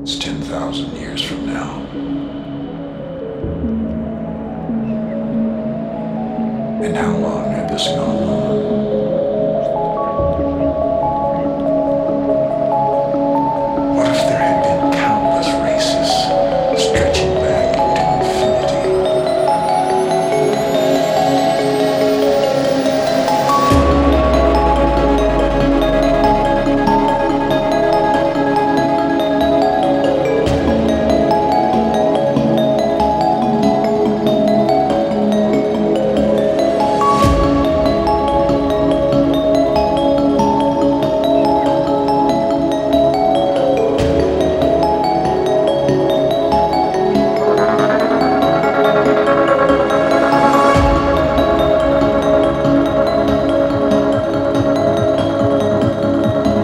It's 10,000 years from now. And how long had this gone on?